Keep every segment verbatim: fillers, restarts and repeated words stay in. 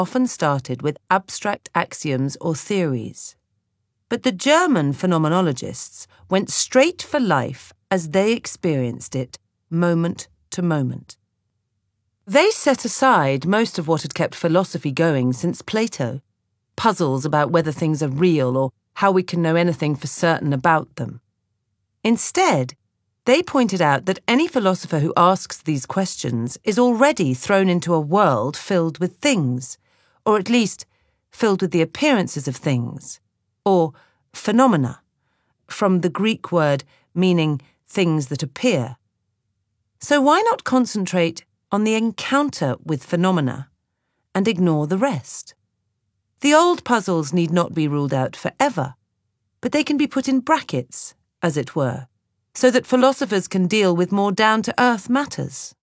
often started with abstract axioms or theories. But the German phenomenologists went straight for life as they experienced it, moment to moment. They set aside most of what had kept philosophy going since Plato, puzzles about whether things are real or how we can know anything for certain about them. Instead, they pointed out that any philosopher who asks these questions is already thrown into a world filled with things, or at least filled with the appearances of things, or phenomena, from the Greek word meaning things that appear. So why not concentrate on the encounter with phenomena and ignore the rest? The old puzzles need not be ruled out forever, but they can be put in brackets, as it were, so that philosophers can deal with more down-to-earth matters.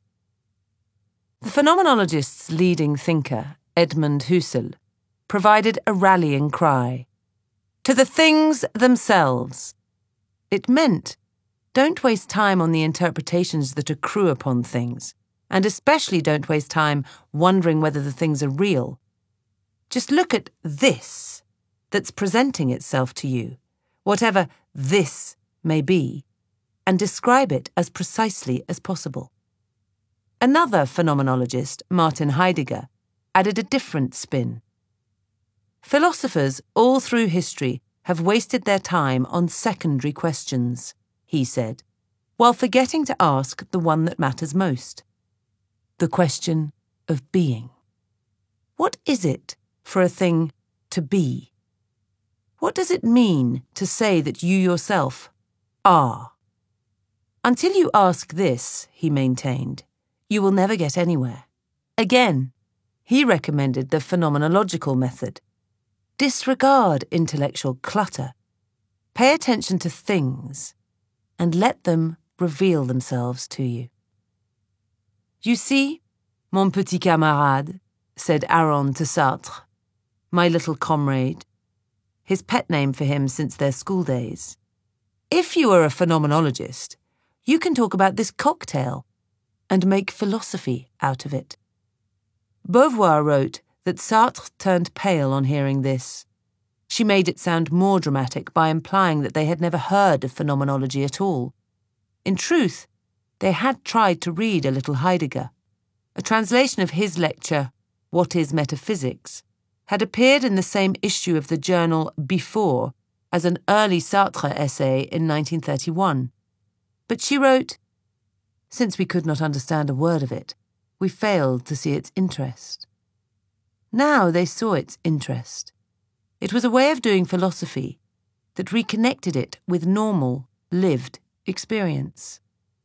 The phenomenologist's leading thinker, Edmund Husserl, provided a rallying cry. To the things themselves. It meant, don't waste time on the interpretations that accrue upon things, and especially don't waste time wondering whether the things are real. Just look at this that's presenting itself to you, whatever this may be, and describe it as precisely as possible. Another phenomenologist, Martin Heidegger, added a different spin. Philosophers all through history have wasted their time on secondary questions, he said, while forgetting to ask the one that matters most. The question of being. What is it for a thing to be? What does it mean to say that you yourself are? Until you ask this, he maintained, you will never get anywhere. Again, he recommended the phenomenological method. Disregard intellectual clutter. Pay attention to things and let them reveal themselves to you. You see, mon petit camarade, said Aron to Sartre, my little comrade, his pet name for him since their school days. If you are a phenomenologist, you can talk about this cocktail and make philosophy out of it. Beauvoir wrote that Sartre turned pale on hearing this. She made it sound more dramatic by implying that they had never heard of phenomenology at all. In truth, they had tried to read a little Heidegger. A translation of his lecture, What is Metaphysics, had appeared in the same issue of the journal Before as an early Sartre essay in nineteen thirty-one. But she wrote, since we could not understand a word of it, we failed to see its interest. Now they saw its interest. It was a way of doing philosophy that reconnected it with normal, lived experience.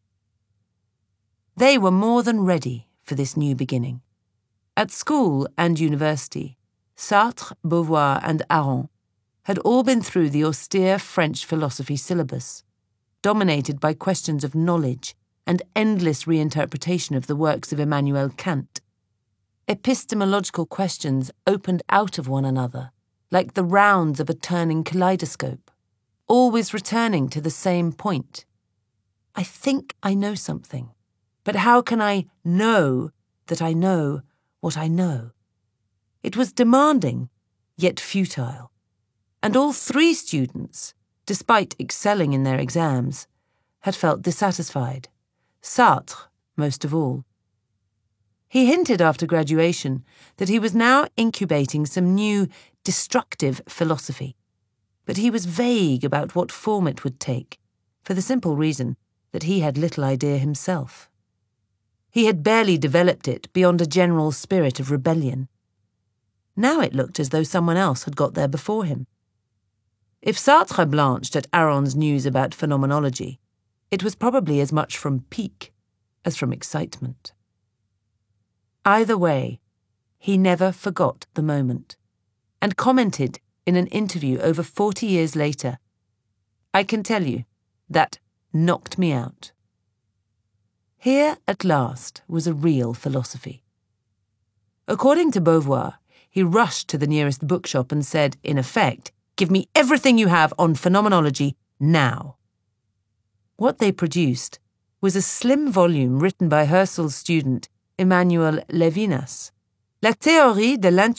They were more than ready for this new beginning. At school and university, Sartre, Beauvoir, and Aron had all been through the austere French philosophy syllabus, dominated by questions of knowledge and endless reinterpretation of the works of Immanuel Kant. Epistemological questions opened out of one another, like the rounds of a turning kaleidoscope, always returning to the same point. I think I know something, but how can I know that I know what I know? It was demanding, yet futile, and all three students, despite excelling in their exams, had felt dissatisfied, Sartre most of all. He hinted after graduation that he was now incubating some new, destructive philosophy, but he was vague about what form it would take, for the simple reason that he had little idea himself. He had barely developed it beyond a general spirit of rebellion. Now it looked as though someone else had got there before him. If Sartre blanched at Aron's news about phenomenology, it was probably as much from pique as from excitement. Either way, he never forgot the moment, and commented in an interview over forty years later, I can tell you, that knocked me out. Here, at last, was a real philosophy. According to Beauvoir, he rushed to the nearest bookshop and said, in effect, give me everything you have on phenomenology now. What they produced was a slim volume written by Husserl's student, Emmanuel Levinas, La théorie de l'intuition